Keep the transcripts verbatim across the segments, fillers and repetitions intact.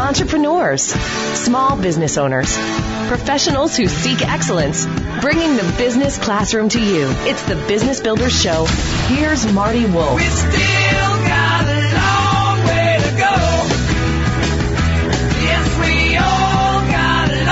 entrepreneurs, small business owners, professionals who seek excellence, bringing the business classroom to you. It's the Business Builders Show. Here's Marty Wolf. We still got a long way to go. Yes, we all got a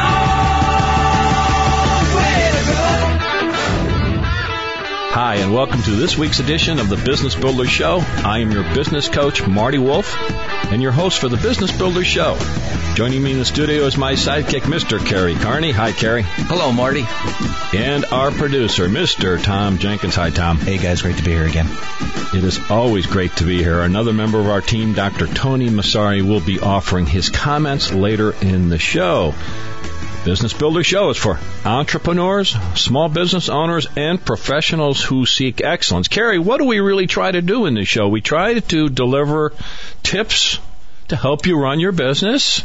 long way to go. Hi, and welcome to this week's edition of the Business Builders Show. I am your business coach, Marty Wolf, and your host for the Business Builders Show. Joining me in the studio is my sidekick, Mister Kerry Carney. Hi, Kerry. Hello, Marty. And our producer, Mister Tom Jenkins. Hi, Tom. Hey, guys. Great to be here again. It is always great to be here. Another member of our team, Doctor Tony Massari, will be offering his comments later in the show. Business Builder Show is for entrepreneurs, small business owners, and professionals who seek excellence. Kerry, what do we really try to do in this show? We try to deliver tips to help you run your business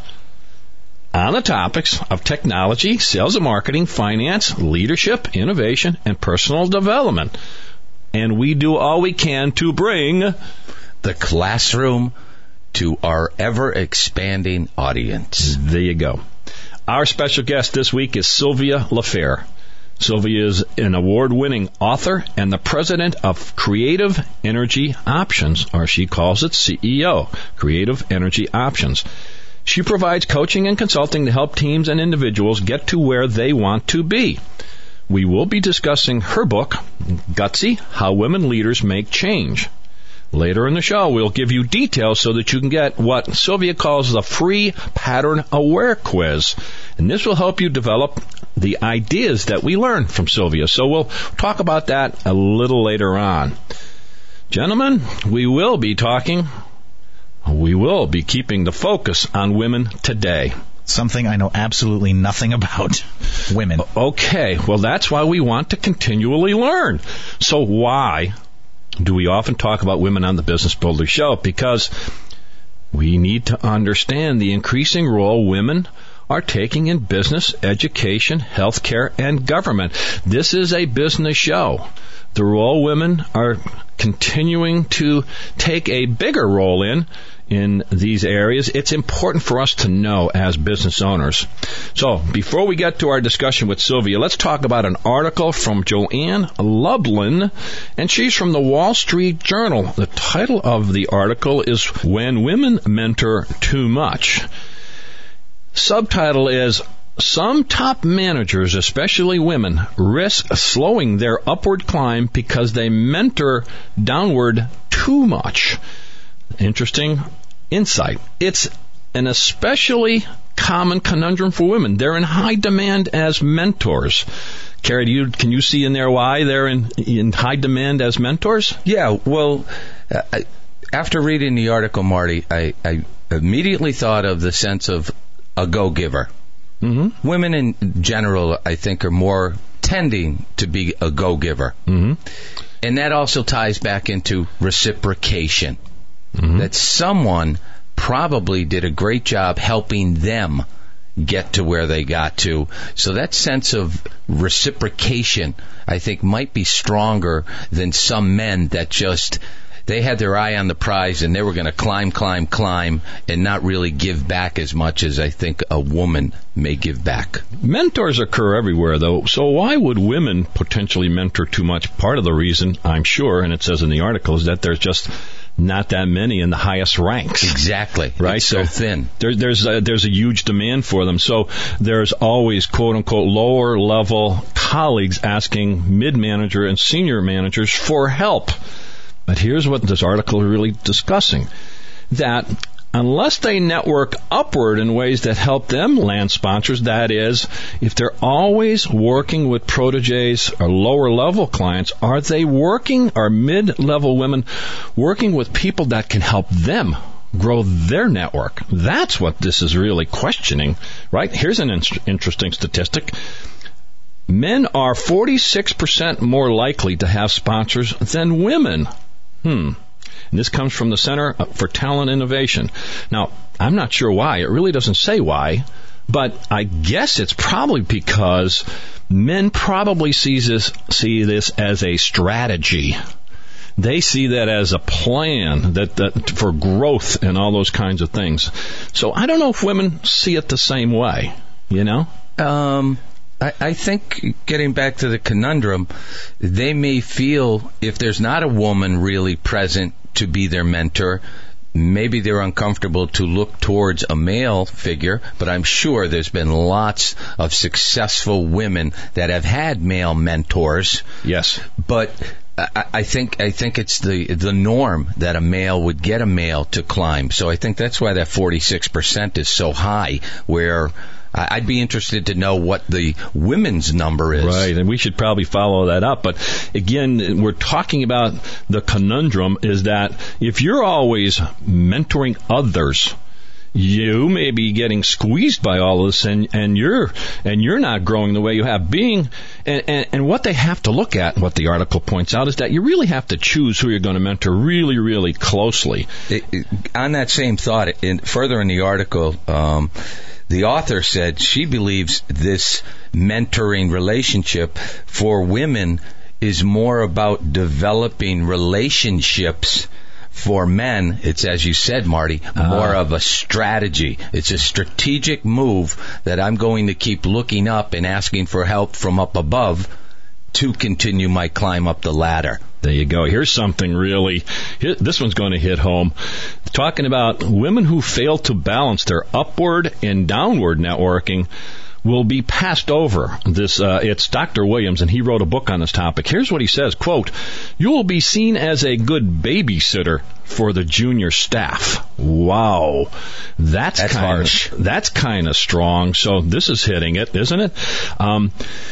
on the topics of technology, sales and marketing, finance, leadership, innovation, and personal development. And we do all we can to bring the classroom to our ever-expanding audience. There you go. Our special guest this week is Sylvia LaFair. Sylvia is an award-winning author and the president of Creative Energy Options, or she calls it C E O, Creative Energy Options. She provides coaching and consulting to help teams and individuals get to where they want to be. We will be discussing her book, Gutsy, How Women Leaders Make Change. Later in the show, we'll give you details so that you can get what Sylvia calls the free Pattern Aware Quiz. And this will help you develop the ideas that we learn from Sylvia. So we'll talk about that a little later on. Gentlemen, we will be talking, we will be keeping the focus on women today. Something I know absolutely nothing about. Women. Okay, well, that's why we want to continually learn. So why do we often talk about women on the Business Builder Show? Because we need to understand the increasing role women are taking in business, education, healthcare, and government. This is a business show. The role women are continuing to take a bigger role in in these areas. It's important for us to know as business owners. So before we get to our discussion with Sylvia, let's talk about an article from Joanne Lublin, and she's from the Wall Street Journal. The title of the article is When Women Mentor Too Much. Subtitle is Some Top Managers, especially women, risk slowing their upward climb because they mentor downward too much. Interesting insight. It's an especially common conundrum for women. They're in high demand as mentors. Carrie, do you, can you see in there why they're in, in high demand as mentors? Yeah, well, uh, after reading the article, Marty, I, I immediately thought of the sense of a go-giver. Mm-hmm. Women in general, I think, are more tending to be a go-giver. Mm-hmm. And that also ties back into reciprocation. Mm-hmm. That someone probably did a great job helping them get to where they got to. So that sense of reciprocation, I think, might be stronger than some men that just, they had their eye on the prize and they were going to climb, climb, climb and not really give back as much as I think a woman may give back. Mentors occur everywhere, though. So why would women potentially mentor too much? Part of the reason, I'm sure, and it says in the article, is that there's just not that many in the highest ranks. Exactly. Right? It's so, so thin. There, there's, a, there's a huge demand for them. So there's always, quote-unquote, lower-level colleagues asking mid-manager and senior managers for help. But here's what this article is really discussing. That unless they network upward in ways that help them land sponsors, that is, if they're always working with proteges or lower-level clients, are they working, are mid-level women working with people that can help them grow their network? That's what this is really questioning, right? Here's an in- interesting statistic. Men are forty-six percent more likely to have sponsors than women. Hmm. And this comes from the Center for Talent Innovation. Now, I'm not sure why. It really doesn't say why, but I guess it's probably because men probably sees this, see this as a strategy. They see that as a plan that, that for growth and all those kinds of things. So I don't know if women see it the same way, you know? Um, I, I think, getting back to the conundrum, they may feel if there's not a woman really present to be their mentor, maybe they're uncomfortable to look towards a male figure, but I'm sure there's been lots of successful women that have had male mentors. Yes. But I, I think I think it's the the norm that a male would get a male to climb. So I think that's why that forty-six percent is so high, where I'd be interested to know what the women's number is. Right, and we should probably follow that up. But again, we're talking about the conundrum is that if you're always mentoring others, you may be getting squeezed by all of this, and, and you're and you're not growing the way you have being. And, and, and what they have to look at, what the article points out, is that you really have to choose who you're going to mentor really, really closely. It, it, on that same thought, in, further in the article, um, the author said she believes this mentoring relationship for women is more about developing relationships. For men, it's, as you said, Marty, more uh, of a strategy. It's a strategic move that I'm going to keep looking up and asking for help from up above to continue my climb up the ladder. There you go. Here's something really, this one's going to hit home. Talking about women who fail to balance their upward and downward networking will be passed over. This uh, it's Doctor Williams, and he wrote a book on this topic. Here's what he says, quote, "You will be seen as a good babysitter for the junior staff." Wow. That's, that's kinda, harsh. That's kind of strong. So this is hitting it, isn't it? Um,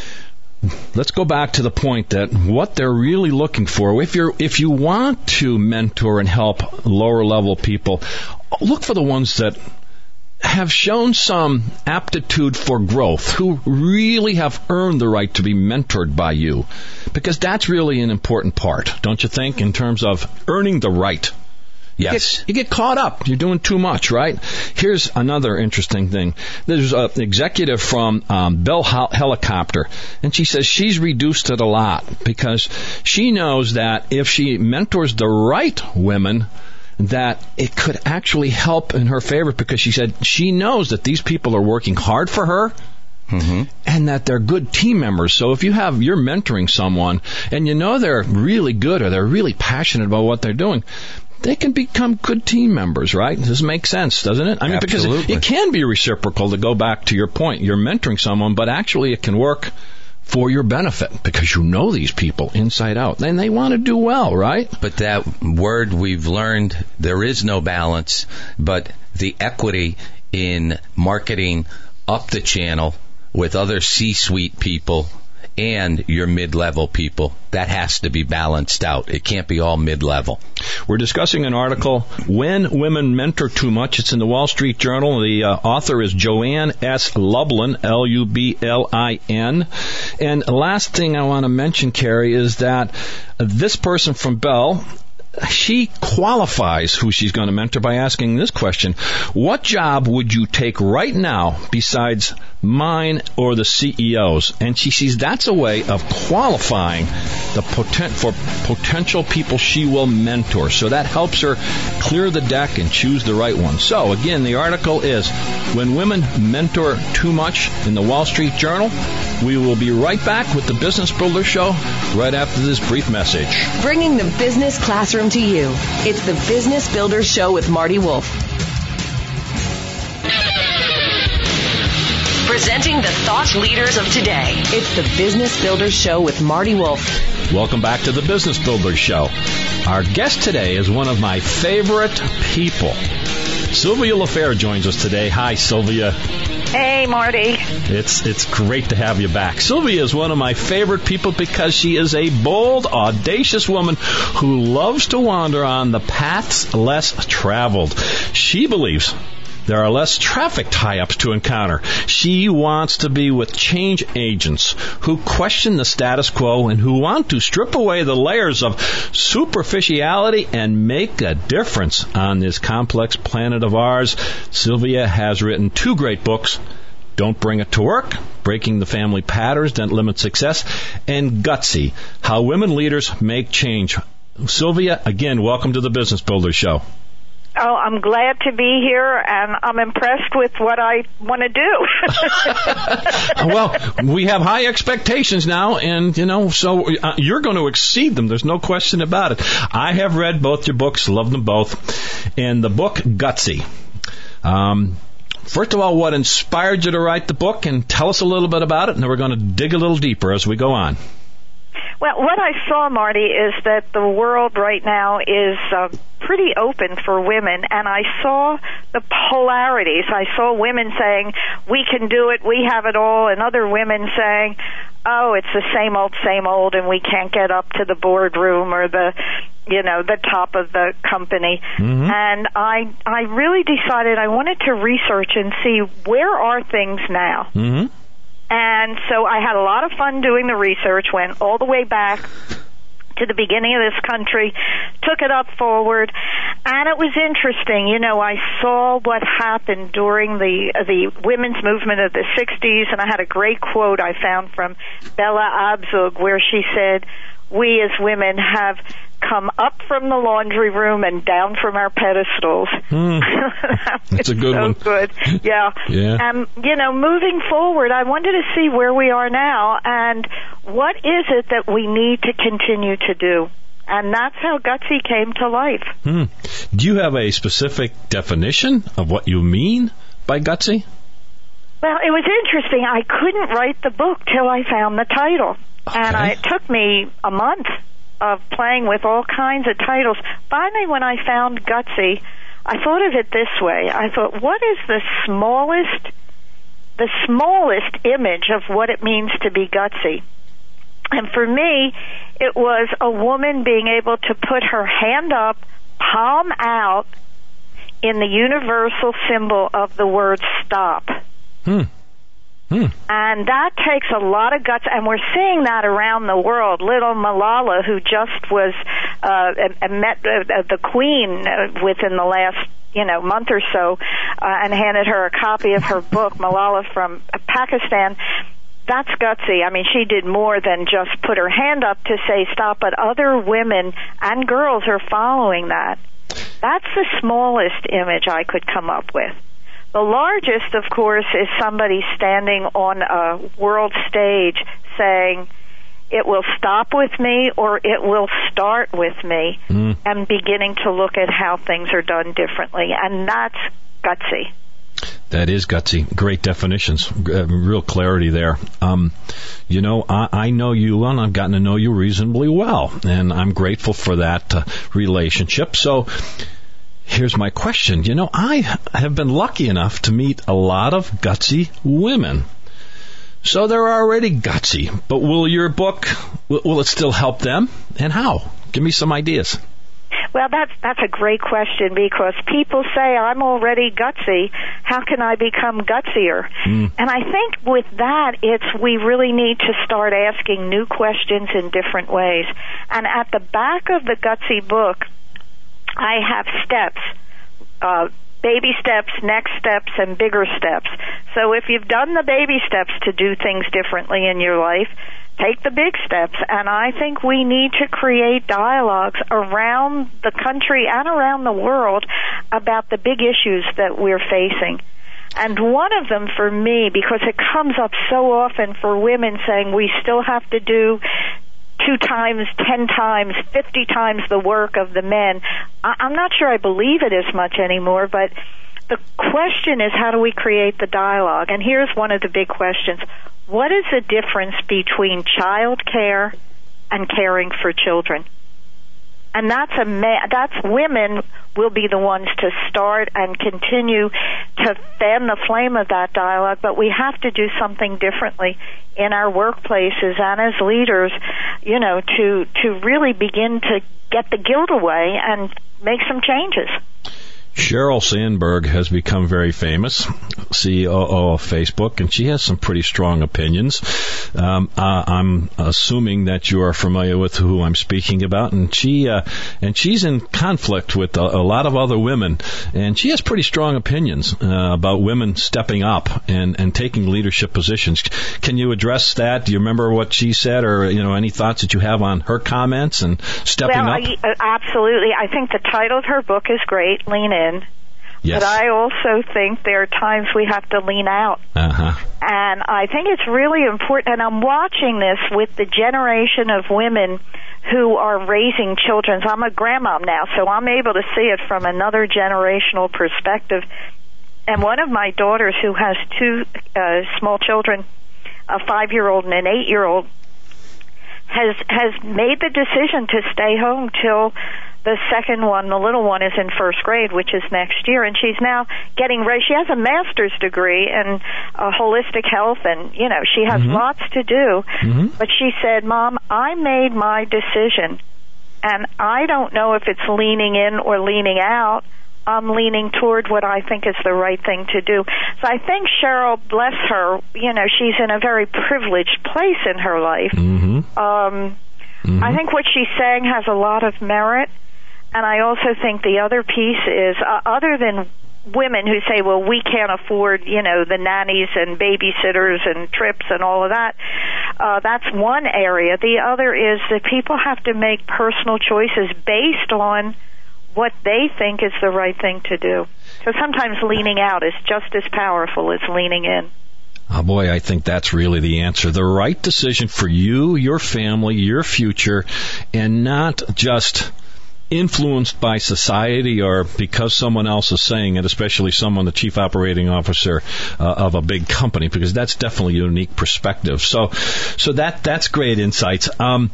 let's go back to the point that what they're really looking for, if you're if you want to mentor and help lower level people, look for the ones that have shown some aptitude for growth, who really have earned the right to be mentored by you. Because that's really an important part, don't you think, in terms of earning the right? You Yes. Get, you get caught up. You're doing too much, right? Here's another interesting thing. There's an executive from um, Bell Helicopter, and she says she's reduced it a lot because she knows that if she mentors the right women, that it could actually help in her favor, because she said she knows that these people are working hard for her, mm-hmm. and that they're good team members. So if you have, you're mentoring someone and you know they're really good or they're really passionate about what they're doing, they can become good team members, right? This makes sense, doesn't it? I mean, Absolutely. Because it, it can be reciprocal, to go back to your point. You're mentoring someone, but actually it can work for your benefit because you know these people inside out and they want to do well, right? But that word we've learned, there is no balance, but the equity in marketing up the channel with other C-suite people and your mid-level people, that has to be balanced out. It can't be all mid-level. We're discussing an article, When Women Mentor Too Much. It's in the Wall Street Journal. The uh, author is Joanne S. Lublin, L U B L I N. And last thing I want to mention, Carrie, is that this person from Bell, she qualifies who she's going to mentor by asking this question: what job would you take right now besides mine or the C E O's? And she sees that's a way of qualifying the poten- for potential people she will mentor. So that helps her clear the deck and choose the right one. So again, the article is When Women Mentor Too Much in the Wall Street Journal. We will be right back with the Business Builder Show right after this brief message. Bringing the business classroom to you. It's the Business Builder Show with Marty Wolf. Presenting the thought leaders of today. It's the Business Builder Show with Marty Wolf. Welcome back to the Business Builder Show. Our guest today is one of my favorite people. Sylvia LaFair joins us today. Hi, Sylvia. Hey, Marty. It's it's great to have you back. Sylvia is one of my favorite people because she is a bold, audacious woman who loves to wander on the paths less traveled. She believes there are less traffic tie-ups to encounter. She wants to be with change agents who question the status quo and who want to strip away the layers of superficiality and make a difference on this complex planet of ours. Sylvia has written two great books: Don't Bring It to Work, Breaking the Family Patterns That Limit Success, and Gutsy, How Women Leaders Make Change. Sylvia, again, welcome to the Business Builder Show. Oh, I'm glad to be here, and I'm impressed with what I want to do. Well, we have high expectations now, and, you know, so uh, you're going to exceed them. There's no question about it. I have read both your books, love them both, and the book, Gutsy. Um, first of all, what inspired you to write the book, and tell us a little bit about it, and then we're going to dig a little deeper as we go on. Well, what I saw, Marty, is that the world right now is uh, pretty open for women, and I saw the polarities. I saw women saying, we can do it, we have it all, and other women saying, oh, it's the same old, same old, and we can't get up to the boardroom or the, you know, the top of the company. Mm-hmm. And I, I really decided I wanted to research and see where are things now. Mm-hmm. And so I had a lot of fun doing the research, went all the way back to the beginning of this country, took it up forward, and it was interesting. You know, I saw what happened during the uh, the women's movement of the sixties, and I had a great quote I found from Bella Abzug where she said, we as women have come up from the laundry room and down from our pedestals. Mm. That's a good so one. Good. Yeah. Yeah. Um, you know, moving forward, I wanted to see where we are now and what is it that we need to continue to do. And that's how Gutsy came to life. Hmm. Do you have a specific definition of what you mean by Gutsy? Well, it was interesting. I couldn't write the book till I found the title. Okay. And I, it took me a month of playing with all kinds of titles. Finally, when I found Gutsy, I thought of it this way. I thought, what is the smallest, the smallest image of what it means to be gutsy? And for me, it was a woman being able to put her hand up, palm out, in the universal symbol of the word stop. Hmm. Hmm. And that takes a lot of guts, and we're seeing that around the world. Little Malala, who just was uh, met uh, the Queen uh, within the last you know month or so, uh, and handed her a copy of her book, Malala from Pakistan. That's gutsy. I mean, she did more than just put her hand up to say stop, but other women and girls are following that. That's the smallest image I could come up with. The largest, of course, is somebody standing on a world stage saying, it will stop with me or it will start with me, mm. and beginning to look at how things are done differently. And that's gutsy. That is gutsy. Great definitions. Uh, real clarity there. Um, you know, I, I know you, and I've gotten to know you reasonably well, and I'm grateful for that uh, relationship. So, here's my question. You know, I have been lucky enough to meet a lot of gutsy women. So they're already gutsy. But will your book, will, will it still help them? And how? Give me some ideas. Well, that's, that's a great question, because people say, I'm already gutsy. How can I become gutsier? Mm. And I think with that, it's we really need to start asking new questions in different ways. And at the back of the Gutsy book, I have steps, uh, baby steps, next steps, and bigger steps. So if you've done the baby steps to do things differently in your life, take the big steps. And I think we need to create dialogues around the country and around the world about the big issues that we're facing. And one of them for me, because it comes up so often for women saying we still have to do two times, ten times, fifty times the work of the men. I- I'm not sure I believe it as much anymore, but the question is, how do we create the dialogue? And here's one of the big questions. What is the difference between child care and caring for children? And that's a ma- that's women will be the ones to start and continue to fan the flame of that dialogue, but we have to do something differently in our workplaces and as leaders, you know, to to really begin to get the guilt away and make some changes. Sheryl Sandberg has become very famous, C O O of Facebook, and she has some pretty strong opinions. Um, uh, I'm assuming that you are familiar with who I'm speaking about, and she uh, and she's in conflict with a, a lot of other women, and she has pretty strong opinions uh, about women stepping up and, and taking leadership positions. Can you address that? Do you remember what she said, or you know any thoughts that you have on her comments and stepping well, up? Well, absolutely. I think the title of her book is great, Lean In. Yes. But I also think there are times we have to lean out. Uh-huh. And I think it's really important, and I'm watching this with the generation of women who are raising children. I'm a grandmom now, so I'm able to see it from another generational perspective. And one of my daughters, who has two uh, small children, a five-year-old and an eight-year-old, has has made the decision to stay home till the second one, the little one, is in first grade, which is next year, and she's now getting ready. She has a master's degree in uh, holistic health, and, you know, she has mm-hmm. lots to do. Mm-hmm. But she said, Mom, I made my decision, and I don't know if it's leaning in or leaning out. I'm leaning toward what I think is the right thing to do. So I think Cheryl, bless her, you know, she's in a very privileged place in her life. Mm-hmm. Um, mm-hmm. I think what she's saying has a lot of merit. And I also think the other piece is, uh, other than women who say, well, we can't afford, you know, the nannies and babysitters and trips and all of that, uh, that's one area. The other is that people have to make personal choices based on what they think is the right thing to do. So sometimes leaning out is just as powerful as leaning in. Oh, boy, I think that's really the answer. The right decision for you, your family, your future, and not just influenced by society or because someone else is saying it, especially someone, the chief operating officer uh, of a big company, because that's definitely a unique perspective. So, so that that's great insights. Um,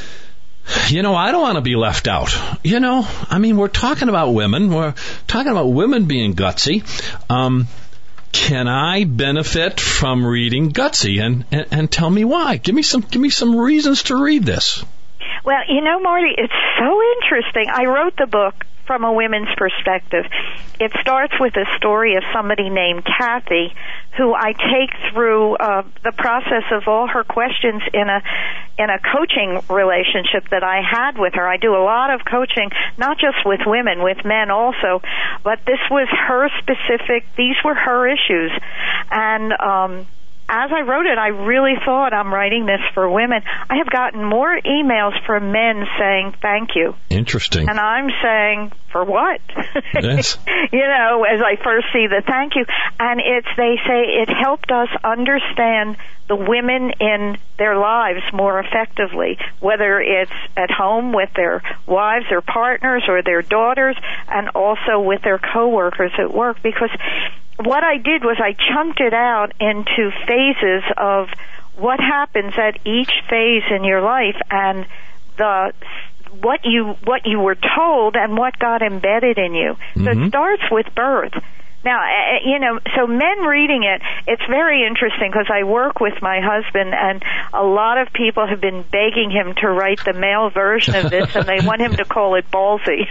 you know, I don't want to be left out. You know, I mean, we're talking about women. We're talking about women being gutsy. Um, can I benefit from reading Gutsy? And, and and tell me why. Give me some give me some reasons to read this. Well, you know, Marty, it's so interesting. I wrote the book from a women's perspective. It starts with a story of somebody named Kathy, who I take through uh, the process of all her questions in a in a coaching relationship that I had with her. I do a lot of coaching, not just with women, with men also, but this was her specific, these were her issues. And um as I wrote it, I really thought, I'm writing this for women. I have gotten more emails from men saying thank you. Interesting. And I'm saying, for what? Yes. You know, as I first see the thank you. And it's, they say it helped us understand the women in their lives more effectively, whether it's at home with their wives or partners or their daughters, and also with their coworkers at work, because what I did was I chunked it out into phases of what happens at each phase in your life, and the what you what you were told and what got embedded in you. Mm-hmm. So it starts with birth. Now, you know, so men reading it, it's very interesting because I work with my husband, and a lot of people have been begging him to write the male version of this, and they want him to call it ballsy.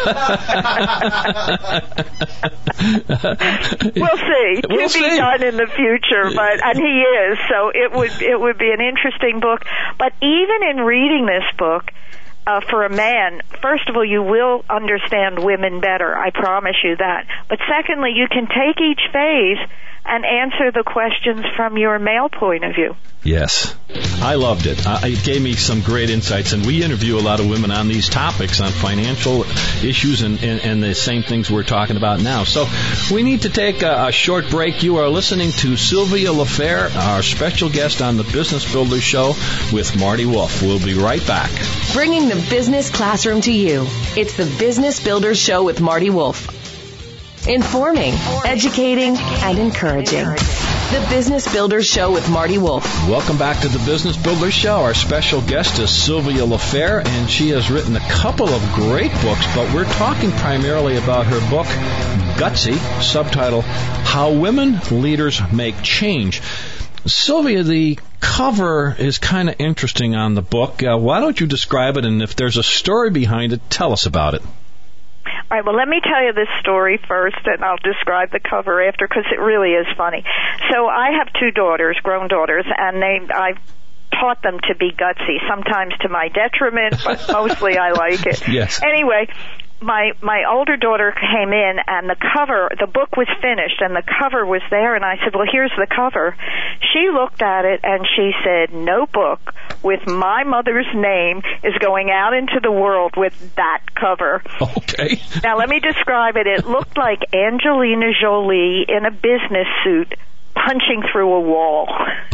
We'll see. We'll to see. be done in the future, but and he is, so it would it would be an interesting book. But even in reading this book, Uh, for a man, first of all, you will understand women better. I promise you that. But secondly, you can take each phase and answer the questions from your male point of view. Yes. I loved it. Uh, it gave me some great insights, and we interview a lot of women on these topics, on financial issues and, and, and the same things we're talking about now. So we need to take a, a short break. You are listening to Sylvia LaFair, our special guest on the Business Builders Show with Marty Wolf. We'll be right back. Bringing the business classroom to you. It's the Business Builders Show with Marty Wolf. Informing, educating, and encouraging. The Business Builders Show with Marty Wolf. Welcome back to the Business Builders Show. Our special guest is Sylvia LaFair, and she has written a couple of great books, but we're talking primarily about her book, Gutsy, subtitle, How Women Leaders Make Change. Sylvia, the cover is kind of interesting on the book. Uh, why don't you describe it, and if there's a story behind it, tell us about it. right, well, let me tell you this story first, and I'll describe the cover after, because it really is funny. So I have two daughters, grown daughters, and they, I've taught them to be gutsy, sometimes to my detriment, but mostly I like it. Yes. Anyway, my my older daughter came in, and the cover, the book was finished, and the cover was there, and I said, well, here's the cover. She looked at it, and she said, no book with my mother's name is going out into the world with that cover. Okay. Now, let me describe it. It looked like Angelina Jolie in a business suit punching through a wall.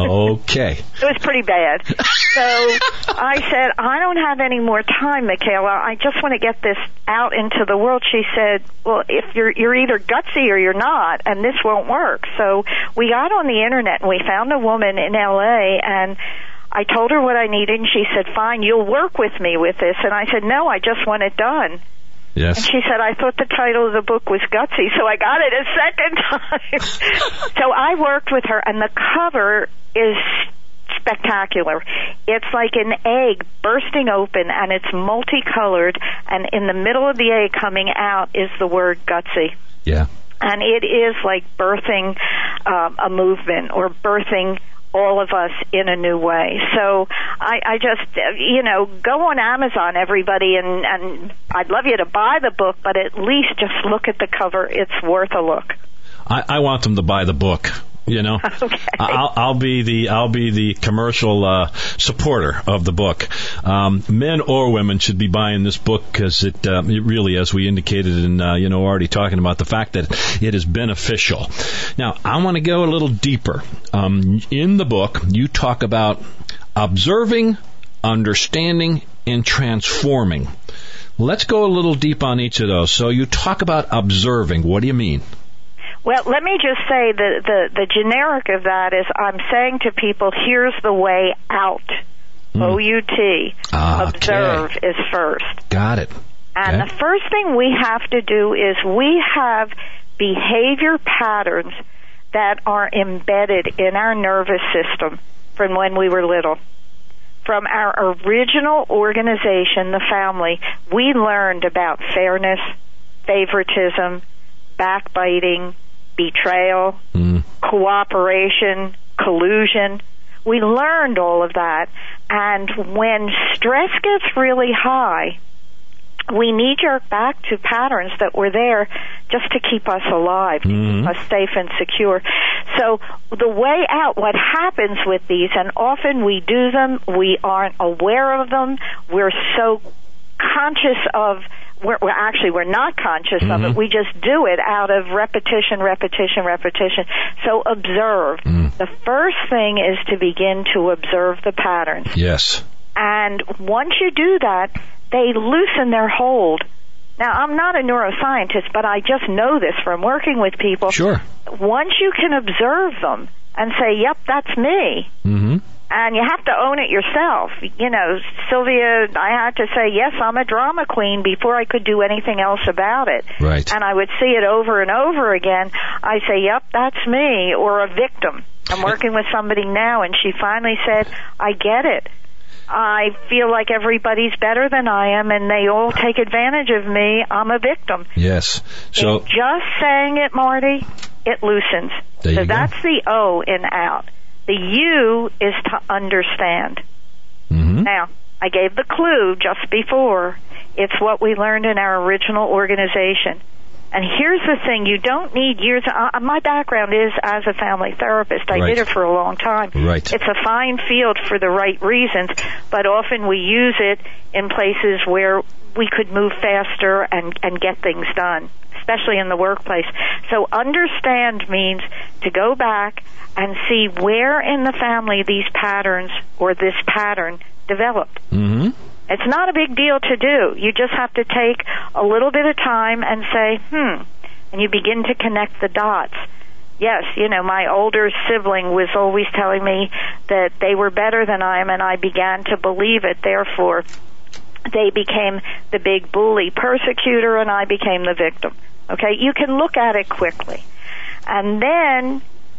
Okay. It was pretty bad. So I said, I don't have any more time, Michaela. I just want to get this out into the world. She said, well, if you're you're either gutsy or you're not, and this won't work. So we got on the internet, and we found a woman in L A, and I told her what I needed, and she said, fine, you'll work with me with this. And I said, no, I just want it done. Yes. And she said, I thought the title of the book was Gutsy, so I got it a second time. So I worked with her, and the cover is spectacular. It's like an egg bursting open, and it's multicolored, and in the middle of the egg coming out is the word Gutsy. Yeah. And it is like birthing um, a movement, or birthing all of us in a new way. So I, I just, you know, go on Amazon, everybody, and, and I'd love you to buy the book, but at least just look at the cover. It's worth a look. I, I want them to buy the book. You know, okay. I'll, I'll be the I'll be the commercial uh, supporter of the book. Um, men or women should be buying this book, because it, uh, it really, as we indicated, and uh, you know, already talking about the fact that it is beneficial. Now, I want to go a little deeper. Um, in the book, you talk about observing, understanding, and transforming. Let's go a little deep on each of those. So you talk about observing. What do you mean? Well, let me just say the, the, the generic of that is I'm saying to people, here's the way out. Mm. O U T. Ah, Observe okay. is first. Got it. And okay. the first thing we have to do is we have behavior patterns that are embedded in our nervous system from when we were little. From our original organization, the family, we learned about fairness, favoritism, backbiting, betrayal, mm. cooperation, collusion. We learned all of that. And when stress gets really high, we knee-jerk back to patterns that were there just to keep us alive, to mm-hmm. keep us safe and secure. So the way out, what happens with these, and often we do them, we aren't aware of them, we're so conscious of We're, we're actually, we're not conscious mm-hmm. of it. We just do it out of repetition, repetition, repetition. So observe. Mm. The first thing is to begin to observe the patterns. Yes. And once you do that, they loosen their hold. Now, I'm not a neuroscientist, but I just know this from working with people. Sure. Once you can observe them and say, yep, that's me, mm-hmm. and you have to own it yourself. You know, Sylvia, I had to say, yes, I'm a drama queen before I could do anything else about it. Right. And I would see it over and over again. I say, yep, that's me, or a victim. I'm working with somebody now, and she finally said, I get it. I feel like everybody's better than I am, and they all take advantage of me. I'm a victim. Yes. So and just saying it, Marty, it loosens. There you so go. That's the O in out. The U is to understand. Mm-hmm. Now, I gave the clue just before. It's what we learned in our original organization. And here's the thing, you don't need years. Uh, my background is as a family therapist. I right. did it for a long time. Right. It's a fine field for the right reasons, but often we use it in places where we could move faster and, and get things done, especially in the workplace. So understand means to go back and see where in the family these patterns or this pattern developed. Mm-hmm. It's not a big deal to do. You just have to take a little bit of time and say, hmm, and you begin to connect the dots. Yes, you know, my older sibling was always telling me that they were better than I am, and I began to believe it. Therefore, they became the big bully persecutor, and I became the victim. Okay, you can look at it quickly. And then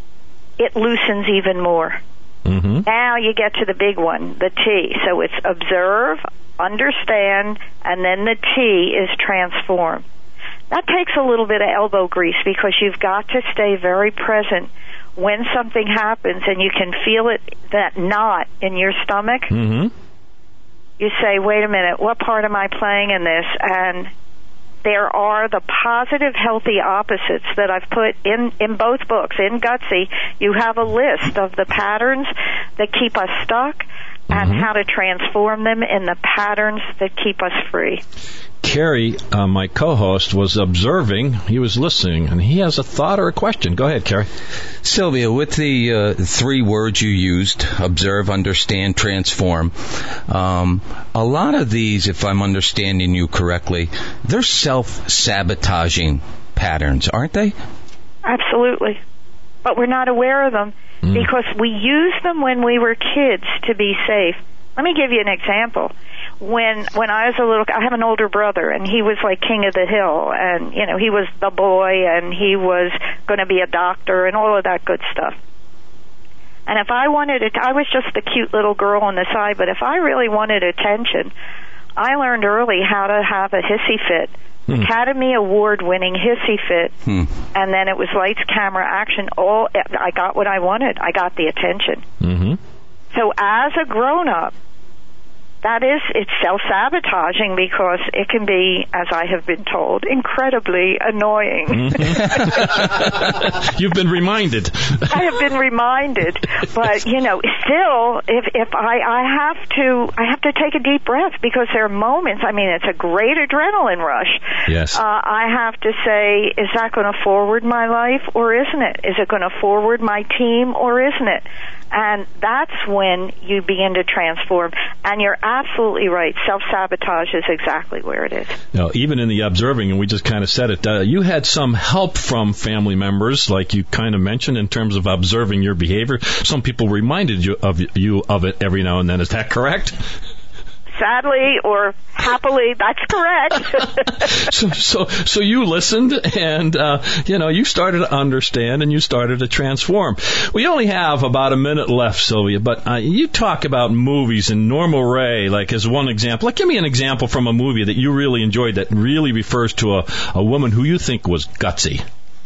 it loosens even more. Mm-hmm. Now you get to the big one, the T. So it's observe, understand, and then the T is transform. that takes a little bit of elbow grease because you've got to stay very present when something happens and you can feel it, that knot in your stomach. Mm-hmm. You say, wait a minute, what part am I playing in this? And there are the positive, healthy opposites that I've put in, in both books. In Gutsy, you have a list of the patterns that keep us stuck and Mm-hmm. how to transform them in the patterns that keep us free. Carrie, uh, my co-host, was observing. He was listening, and he has a thought or a question. Go ahead, Carrie. Sylvia, with the uh, three words you used, observe, understand, transform, um, a lot of these, if I'm understanding you correctly, they're self-sabotaging patterns, aren't they? Absolutely. But we're not aware of them mm. because we used them when we were kids to be safe. Let me give you an example. When when I was a little, I have an older brother, and he was like king of the hill, and you know he was the boy, and he was going to be a doctor, and all of that good stuff. And if I wanted it, I was just the cute little girl on the side. But if I really wanted attention, I learned early how to have a hissy fit, hmm. Academy Award-winning hissy fit, hmm. and then it was lights, camera, action. All I got what I wanted. I got the attention. Mm-hmm. So as a grown-up, that is, it's self-sabotaging because it can be, as I have been told, incredibly annoying. Mm-hmm. You've been reminded. I have been reminded, but you know, still, if if I I have to I have to take a deep breath because there are moments. I mean, it's a great adrenaline rush. Yes. Uh, I have to say, is that going to forward my life or isn't it? Is it going to forward my team or isn't it? And that's when you begin to transform. And you're absolutely right. Self-sabotage is exactly where it is. Now, even in the observing, and we just kind of said it, uh, you had some help from family members, like you kind of mentioned, in terms of observing your behavior. Some people reminded you of you of it every now and then. Is that correct? Sadly or happily, that's correct. so, so, so you listened, and uh, you know, you started to understand, and you started to transform. We only have about a minute left, Sylvia, but uh, you talk about movies and Norma Rae, like as one example. Like, give me an example from a movie that you really enjoyed that really refers to a, a woman who you think was gutsy.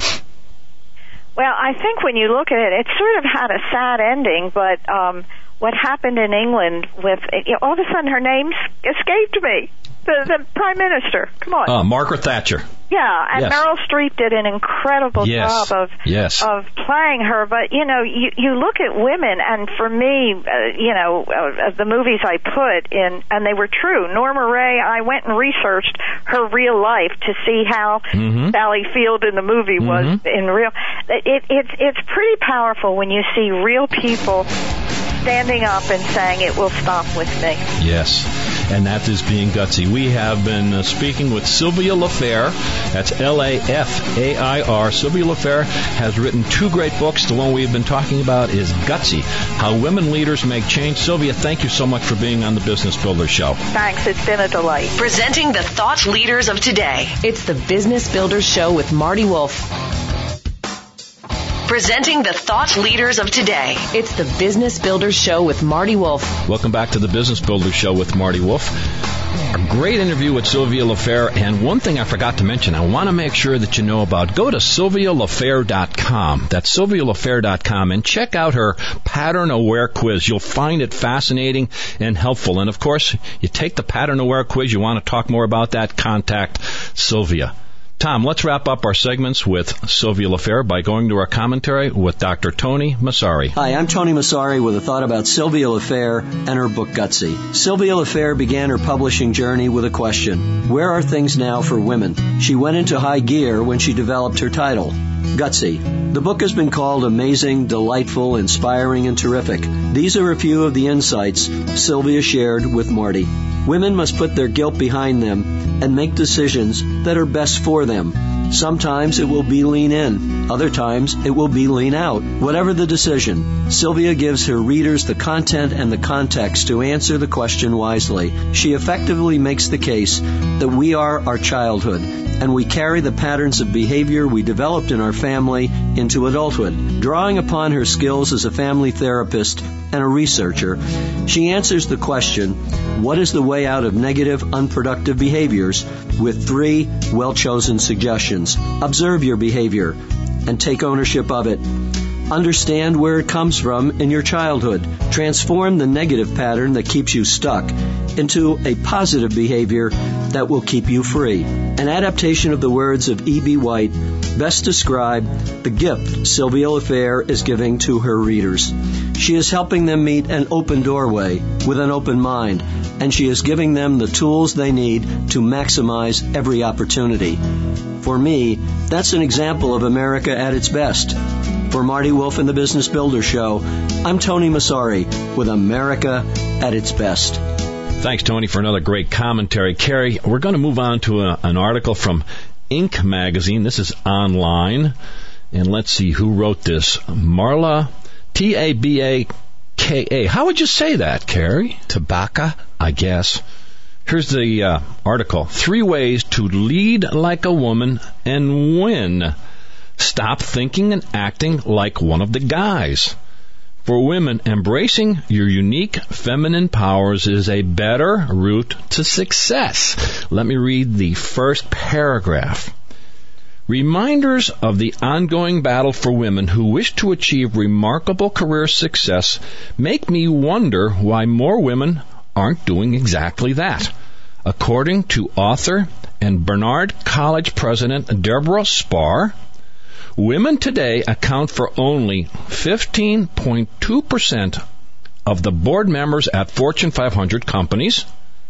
Well, I think when you look at it, it sort of had a sad ending, but um, what happened in England with, you know, all of a sudden her name escaped me. The, the Prime Minister. Come on. Uh, Margaret Thatcher. Yeah, and yes. Meryl Streep did an incredible yes. job of yes. of playing her. But, you know, you, you look at women, and for me, uh, you know, uh, the movies I put in, and they were true. Norma Rae, I went and researched her real life to see how mm-hmm. Sally Field in the movie was mm-hmm. in real. It, it's it's pretty powerful when you see real people standing up and saying, it will stop with me. Yes, and that is being gutsy. We have been uh, speaking with Sylvia LaFair. That's L A F A I R. Sylvia LaFair has written two great books. The one we've been talking about is Gutsy, How Women Leaders Make Change. Sylvia, thank you so much for being on the Business Builder Show. Thanks. It's been a delight. Presenting the thought leaders of today. It's the Business Builder Show with Marty Wolf. Presenting the thought leaders of today. It's the Business Builder Show with Marty Wolf. Welcome back to the Business Builder Show with Marty Wolf. A great interview with Sylvia LaFair. And one thing I forgot to mention, I want to make sure that you know about. Go to sylvia lafair dot com. That's sylvia lafair dot com. And check out her Pattern Aware quiz. You'll find it fascinating and helpful. And, of course, you take the Pattern Aware quiz. You want to talk more about that, contact Sylvia. Tom, let's wrap up our segments with Sylvia LaFair by going to our commentary with Doctor Tony Massari. Hi, I'm Tony Massari with a thought about Sylvia LaFair and her book Gutsy. Sylvia LaFair began her publishing journey with a question: where are things now for women? She went into high gear when she developed her title, Gutsy. The book has been called amazing, delightful, inspiring, and terrific. These are a few of the insights Sylvia shared with Marty. Women must put their guilt behind them and make decisions that are best for them. Sometimes it will be lean in. Other times it will be lean out. Whatever the decision, Sylvia gives her readers the content and the context to answer the question wisely. She effectively makes the case that we are our childhood, and we carry the patterns of behavior we developed in our family into adulthood. Drawing upon her skills as a family therapist and a researcher, she answers the question, what is the way out of negative, unproductive behaviors, with three well-chosen suggestions. Observe your behavior and take ownership of it. Understand where it comes from in your childhood. Transform the negative pattern that keeps you stuck into a positive behavior that will keep you free. An adaptation of the words of E B. White best describe the gift Sylvia Lafair is giving to her readers. She is helping them meet an open doorway with an open mind, and she is giving them the tools they need to maximize every opportunity. For me, that's an example of America at its best. For Marty Wolf and the Business Builder Show, I'm Tony Masari with America at its best. Thanks, Tony, for another great commentary. Carrie, we're going to move on to a, an article from Inc. magazine. This is online. And let's see who wrote this. Marla, T A B A K A. How would you say that, Carrie? Tabaka? I guess. Here's the uh, article. Three ways to lead like a woman and win. Stop thinking and acting like one of the guys. For women, embracing your unique feminine powers is a better route to success. Let me read the first paragraph. Reminders of the ongoing battle for women who wish to achieve remarkable career success make me wonder why more women aren't doing exactly that. According to author and Barnard College president Deborah Spar, women today account for only fifteen point two percent of the board members at Fortune five hundred companies,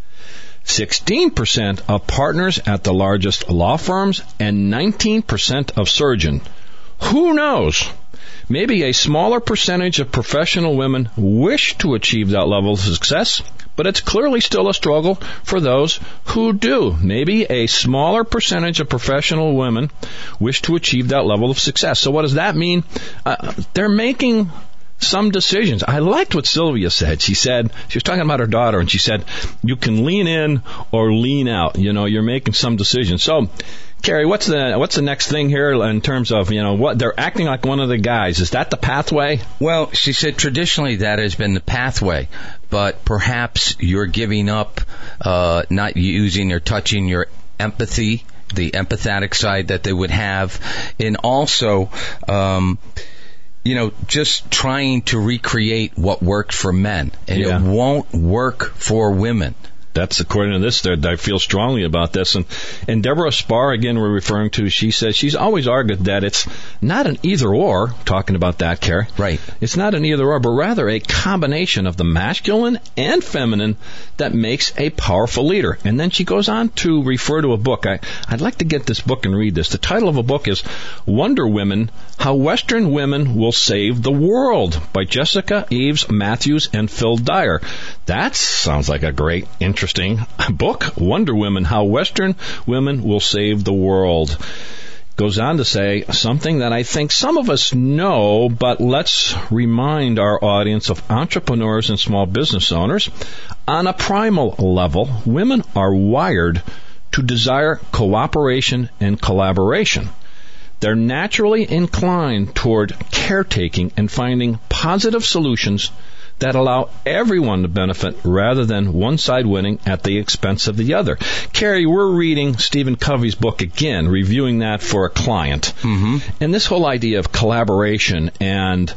sixteen percent of partners at the largest law firms, and nineteen percent of surgeons. Who knows? Maybe a smaller percentage of professional women wish to achieve that level of success, but it's clearly still a struggle for those who do. Maybe a smaller percentage of professional women wish to achieve that level of success. So what does that mean? Uh, they're making some decisions. I liked what Sylvia said. She said, she was talking about her daughter, and she said, you can lean in or lean out. You know, you're making some decisions. So, Carrie, what's the what's the next thing here in terms of, you know, what they're acting like one of the guys? Is that the pathway? Well, she said traditionally that has been the pathway, but perhaps you're giving up, uh, not using or touching your empathy, the empathetic side that they would have, and also, um, you know, just trying to recreate what worked for men, and yeah. It won't work for women. That's according to this. I feel strongly about this. And, and Deborah Spar, again, we're referring to, she says she's always argued that it's not an either-or, talking about that, Carrie. Right. It's not an either-or, but rather a combination of the masculine and feminine that makes a powerful leader. And then she goes on to refer to a book. I, I'd like to get this book and read this. The title of a book is Wonder Women, How Western Women Will Save the World by Jessica Eves Matthews and Phil Dyer. That sounds like a great, interesting Interesting book, Wonder Women, How Western Women Will Save the World. Goes on to say something that I think some of us know, but let's remind our audience of entrepreneurs and small business owners. On a primal level, women are wired to desire cooperation and collaboration. They're naturally inclined toward caretaking and finding positive solutions that allow everyone to benefit rather than one side winning at the expense of the other. Carrie, we're reading Stephen Covey's book again, reviewing that for a client. Mm-hmm. And this whole idea of collaboration and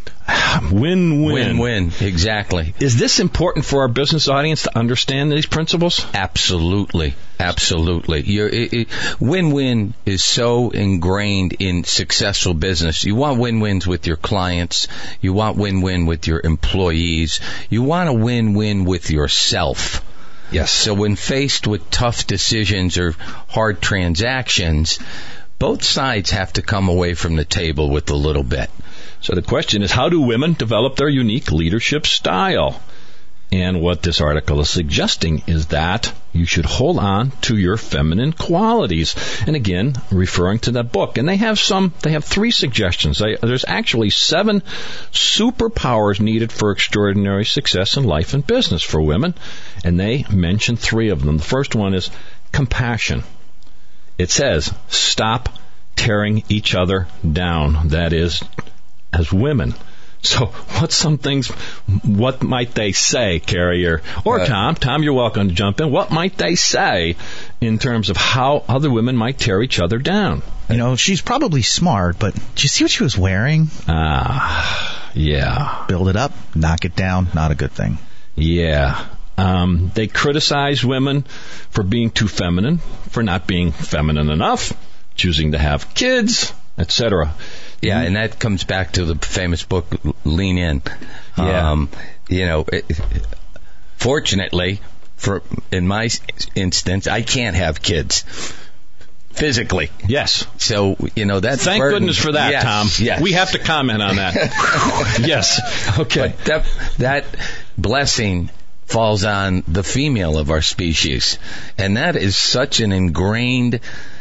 win-win. Win-win, exactly. Is this important for our business audience to understand these principles? Absolutely. Absolutely. You're, it, it, win-win is so ingrained in successful business. You want win-wins with your clients. You want win-win with your employees. You want a win-win with yourself. Yes. So when faced with tough decisions or hard transactions, both sides have to come away from the table with a little bit. So the question is, how do women develop their unique leadership style? And what this article is suggesting is that you should hold on to your feminine qualities. And again, referring to that book. And they have some, they have three suggestions. They, there's actually seven superpowers needed for extraordinary success in life and business for women. And they mention three of them. The first one is compassion. it says, stop tearing each other down. That is, as women. So what's some things, what might they say, Carrie, or, or uh, Tom? Tom, you're welcome to jump in. What might they say in terms of how other women might tear each other down? You know, she's probably smart, but did you see what she was wearing? Ah, uh, yeah. Build it up, knock it down, not a good thing. Yeah. Um, they criticize women for being too feminine, for not being feminine enough, choosing to have kids, et cetera. Yeah, and that comes back to the famous book, Lean In. Yeah. Um, you know, it, fortunately, for in my instance, I can't have kids physically. Yes. So, you know, that's Thank burden. goodness for that, yes, Tom. Yes. We have to comment on that. Yes. Okay. But that, that blessing falls on the female of our species. And that is such an ingrained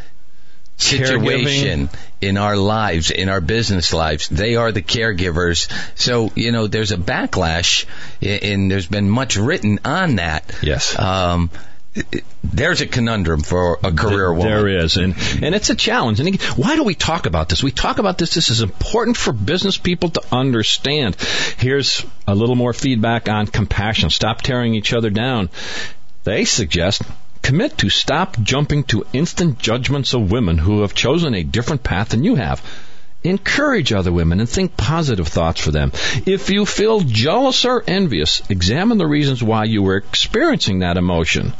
situation in our lives, in our business lives. They are the caregivers. So, you know, there's a backlash, and there's been much written on that. Yes. Um, there's a conundrum for a career woman. There is, and and it's a challenge. And why do we talk about this? We talk about this. This is important for business people to understand. Here's a little more feedback on compassion. Stop tearing each other down. They suggest commit to stop jumping to instant judgments of women who have chosen a different path than you have. Encourage other women and think positive thoughts for them. If you feel jealous or envious, examine the reasons why you were experiencing that emotion.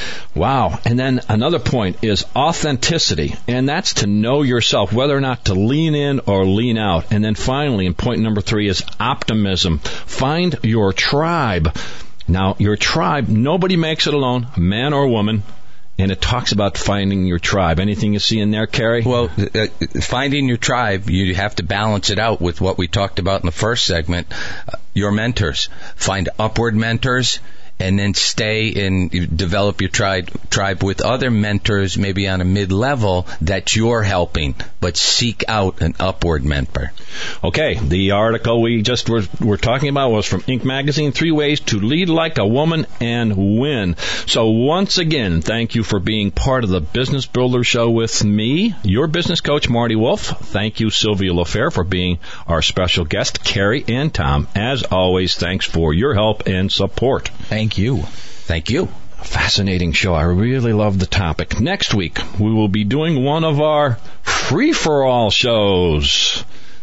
Wow. And then another point is authenticity, and that's to know yourself, whether or not to lean in or lean out. And then finally, and point number three is optimism. Find your tribe. Now, your tribe, nobody makes it alone, man or woman. And it talks about finding your tribe. Anything you see in there, Carrie? Well, uh, finding your tribe, you have to balance it out with what we talked about in the first segment, uh, your mentors. Find upward mentors, and then stay and develop your tribe, tribe with other mentors, maybe on a mid-level, that you're helping, but seek out an upward mentor. Okay, the article we just were, were talking about was from Inc Magazine, Three Ways to Lead Like a Woman and Win. So once again, thank you for being part of the Business Builder Show with me, your business coach, Marty Wolf. Thank you, Sylvia LaFair, for being our special guest, Carrie and Tom. As always, thanks for your help and support. Thank you. Thank you. Fascinating show. I really love the topic. Next week, we will be doing one of our free-for-all shows.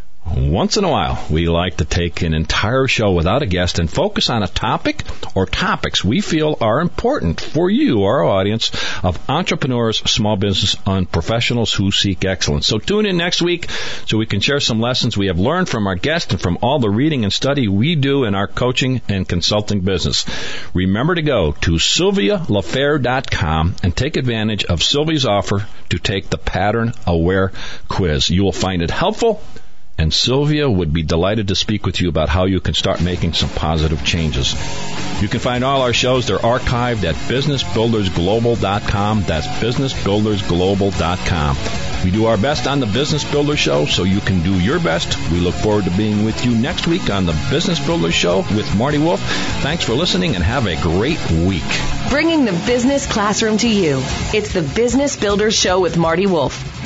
Once in a while, we like to take an entire show without a guest and focus on a topic or topics we feel are important for you, our audience of entrepreneurs, small business, and professionals who seek excellence. So tune in next week so we can share some lessons we have learned from our guest and from all the reading and study we do in our coaching and consulting business. Remember to go to sylvia lafair dot com and take advantage of Sylvia's offer to take the Pattern Aware quiz. You will find it helpful, and Sylvia would be delighted to speak with you about how you can start making some positive changes. You can find all our shows. They're archived at business builders global dot com. That's business builders global dot com. We do our best on the Business Builder Show, so you can do your best. We look forward to being with you next week on the Business Builder Show with Marty Wolf. Thanks for listening, and have a great week. Bringing the business classroom to you. It's the Business Builder Show with Marty Wolf.